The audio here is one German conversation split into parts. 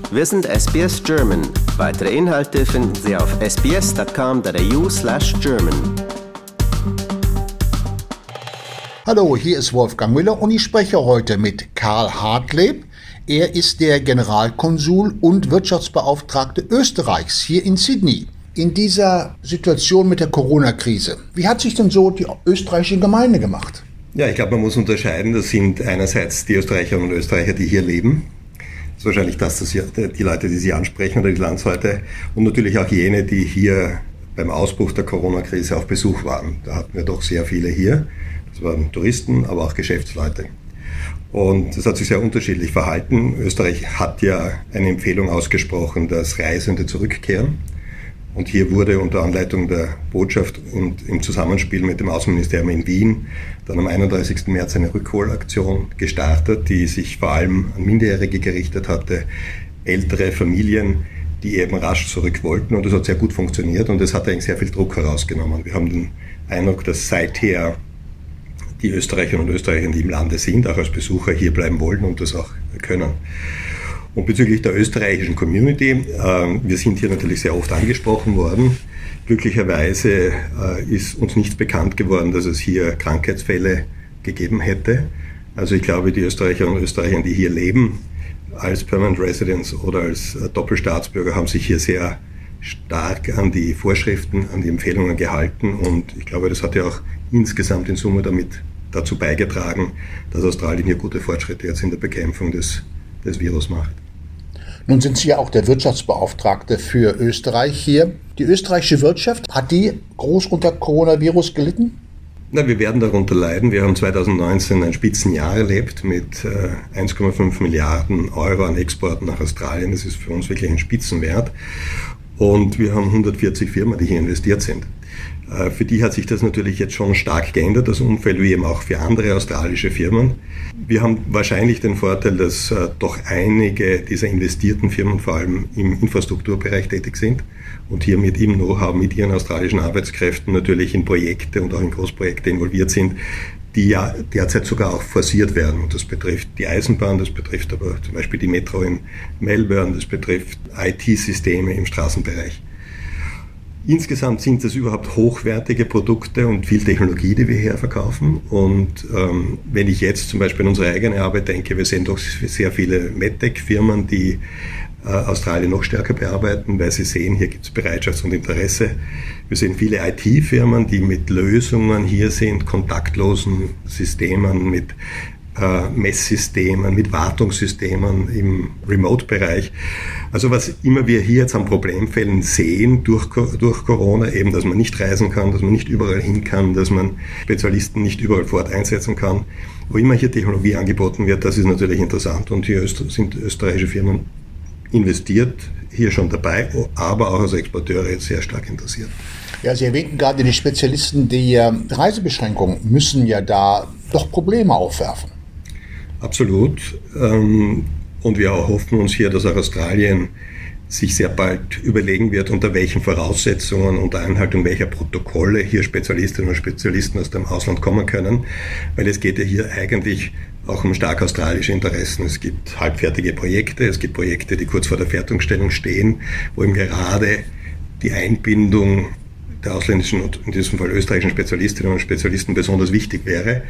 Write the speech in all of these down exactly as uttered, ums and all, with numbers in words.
Wir sind S B S German. Weitere Inhalte finden Sie auf sbs.com.au slash German. Hallo, hier ist Wolfgang Müller und ich spreche heute mit Karl Hartleb. Er ist der Generalkonsul und Wirtschaftsbeauftragte Österreichs hier in Sydney. In dieser Situation mit der Corona-Krise, wie hat sich denn so die österreichische Gemeinde gemacht? Ja, ich glaube, man muss unterscheiden. Das sind einerseits die Österreicherinnen und Österreicher, die hier leben. Das ist wahrscheinlich das, das die Leute, die Sie ansprechen oder die Landsleute. Und natürlich auch jene, die hier beim Ausbruch der Corona-Krise auf Besuch waren. Da hatten wir doch sehr viele hier. Das waren Touristen, aber auch Geschäftsleute. Und das hat sich sehr unterschiedlich verhalten. Österreich hat ja eine Empfehlung ausgesprochen, dass Reisende zurückkehren. Und hier wurde unter Anleitung der Botschaft und im Zusammenspiel mit dem Außenministerium in Wien dann am einunddreißigsten März eine Rückholaktion gestartet, die sich vor allem an Minderjährige gerichtet hatte, ältere Familien, die eben rasch zurück wollten. Und das hat sehr gut funktioniert und es hat eigentlich sehr viel Druck herausgenommen. Wir haben den Eindruck, dass seither die Österreicherinnen und Österreicher, die im Lande sind, auch als Besucher hier bleiben wollen und das auch können. Und bezüglich der österreichischen Community, äh, wir sind hier natürlich sehr oft angesprochen worden. Glücklicherweise äh, ist uns nichts bekannt geworden, dass es hier Krankheitsfälle gegeben hätte. Also ich glaube, die Österreicherinnen und Österreicher, die hier leben, als Permanent Residents oder als äh, Doppelstaatsbürger, haben sich hier sehr stark an die Vorschriften, an die Empfehlungen gehalten. Und ich glaube, das hat ja auch insgesamt in Summe damit dazu beigetragen, dass Australien hier gute Fortschritte jetzt in der Bekämpfung des, des Virus macht. Nun sind Sie ja auch der Wirtschaftsbeauftragte für Österreich hier. Die österreichische Wirtschaft, hat die groß unter Coronavirus gelitten? Na, wir werden darunter leiden. Wir haben zweitausendneunzehn ein Spitzenjahr erlebt mit äh, eins Komma fünf Milliarden Euro an Exporten nach Australien. Das ist für uns wirklich ein Spitzenwert. Und wir haben hundertvierzig Firmen, die hier investiert sind. Äh, für die hat sich das natürlich jetzt schon stark geändert, das Umfeld, wie eben auch für andere australische Firmen. Wir haben wahrscheinlich den Vorteil, dass äh, doch einige dieser investierten Firmen vor allem im Infrastrukturbereich tätig sind und hier mit ihrem Know-how, mit ihren australischen Arbeitskräften natürlich in Projekte und auch in Großprojekte involviert sind, die ja derzeit sogar auch forciert werden. Und das betrifft die Eisenbahn, das betrifft aber zum Beispiel die Metro in Melbourne, das betrifft I T-Systeme im Straßenbereich. Insgesamt sind es überhaupt hochwertige Produkte und viel Technologie, die wir hier verkaufen. Und ähm, wenn ich jetzt zum Beispiel an unsere eigene Arbeit denke, wir sehen doch sehr viele MedTech-Firmen, die äh, Australien noch stärker bearbeiten, weil sie sehen, hier gibt es Bereitschaft und Interesse. Wir sehen viele I T-Firmen, die mit Lösungen hier sind, kontaktlosen Systemen, mit äh, Messsystemen, mit Wartungssystemen im Remote-Bereich. Also was immer wir hier jetzt an Problemfällen sehen durch, durch Corona, eben, dass man nicht reisen kann, dass man nicht überall hin kann, dass man Spezialisten nicht überall vor Ort einsetzen kann. Wo immer hier Technologie angeboten wird, das ist natürlich interessant und hier sind österreichische Firmen investiert, hier schon dabei, aber auch als Exporteure jetzt sehr stark interessiert. Ja, Sie erwähnten gerade die Spezialisten, die äh, Reisebeschränkungen müssen ja da doch Probleme aufwerfen. Absolut. Ähm, Und wir hoffen uns hier, dass auch Australien sich sehr bald überlegen wird, unter welchen Voraussetzungen, unter Einhaltung welcher Protokolle hier Spezialistinnen und Spezialisten aus dem Ausland kommen können. Weil es geht ja hier eigentlich auch um stark australische Interessen. Es gibt halbfertige Projekte, es gibt Projekte, die kurz vor der Fertigstellung stehen, wo eben gerade die Einbindung der ausländischen und in diesem Fall österreichischen Spezialistinnen und Spezialisten besonders wichtig wäre.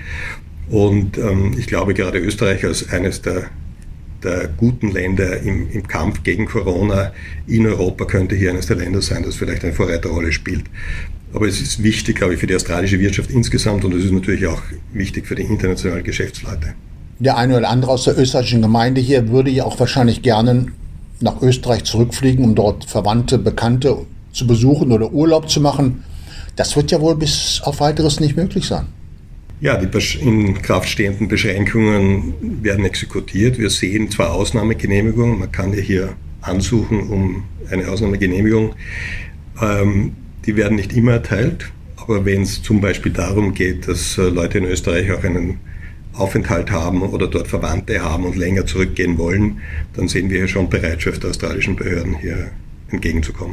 Und ähm, ich glaube, gerade Österreich als eines der der guten Länder im, im Kampf gegen Corona in Europa könnte hier eines der Länder sein, das vielleicht eine Vorreiterrolle spielt. Aber es ist wichtig, glaube ich, für die australische Wirtschaft insgesamt und es ist natürlich auch wichtig für die internationalen Geschäftsleute. Der eine oder andere aus der österreichischen Gemeinde hier würde ja auch wahrscheinlich gerne nach Österreich zurückfliegen, um dort Verwandte, Bekannte zu besuchen oder Urlaub zu machen. Das wird ja wohl bis auf Weiteres nicht möglich sein. Ja, die in Kraft stehenden Beschränkungen werden exekutiert. Wir sehen zwar Ausnahmegenehmigungen, man kann ja hier ansuchen um eine Ausnahmegenehmigung. Ähm, die werden nicht immer erteilt, aber wenn es zum Beispiel darum geht, dass äh, Leute in Österreich auch einen Aufenthalt haben oder dort Verwandte haben und länger zurückgehen wollen, dann sehen wir hier schon Bereitschaft der australischen Behörden, hier entgegenzukommen.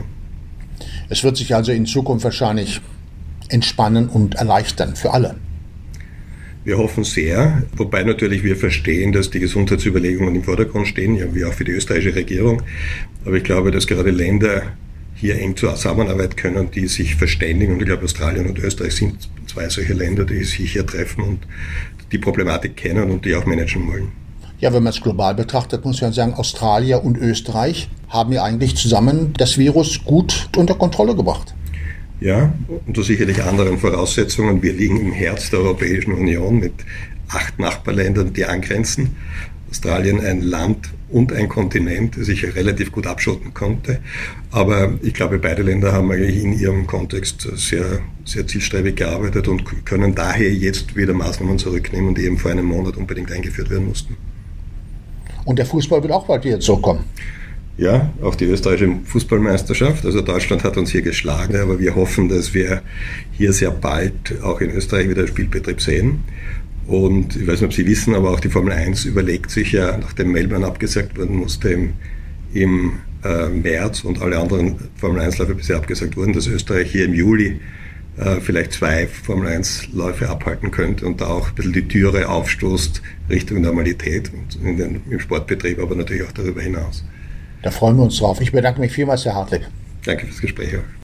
Es wird sich also in Zukunft wahrscheinlich entspannen und erleichtern für alle. Wir hoffen sehr, wobei natürlich wir verstehen, dass die Gesundheitsüberlegungen im Vordergrund stehen, ja, wie auch für die österreichische Regierung. Aber ich glaube, dass gerade Länder hier eng zusammenarbeiten können, die sich verständigen. Und ich glaube, Australien und Österreich sind zwei solche Länder, die sich hier treffen und die Problematik kennen und die auch managen wollen. Ja, wenn man es global betrachtet, muss man sagen, Australien und Österreich haben ja eigentlich zusammen das Virus gut unter Kontrolle gebracht. Ja, unter sicherlich anderen Voraussetzungen. Wir liegen im Herz der Europäischen Union mit acht Nachbarländern, die angrenzen. Australien ein Land und ein Kontinent, das sich relativ gut abschotten konnte. Aber ich glaube, beide Länder haben eigentlich in ihrem Kontext sehr, sehr zielstrebig gearbeitet und können daher jetzt wieder Maßnahmen zurücknehmen, die eben vor einem Monat unbedingt eingeführt werden mussten. Und der Fußball wird auch bald wieder zurückkommen. Ja, auch die österreichische Fußballmeisterschaft. Also Deutschland hat uns hier geschlagen, aber wir hoffen, dass wir hier sehr bald auch in Österreich wieder Spielbetrieb sehen. Und ich weiß nicht, ob Sie wissen, aber auch die Formel eins überlegt sich ja, nachdem Melbourne abgesagt werden musste im, im äh, März und alle anderen Formel eins Läufe bisher abgesagt wurden, dass Österreich hier im Juli äh, vielleicht zwei Formel eins Läufe abhalten könnte und da auch ein bisschen die Türe aufstoßt Richtung Normalität und in den, im Sportbetrieb, aber natürlich auch darüber hinaus. Da freuen wir uns drauf. Ich bedanke mich vielmals, Herr Hartlieb. Danke fürs Gespräch auch.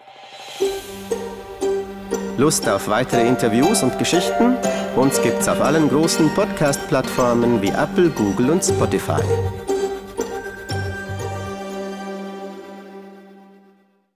Lust auf weitere Interviews und Geschichten? Uns gibt's auf allen großen Podcast-Plattformen wie Apple, Google und Spotify.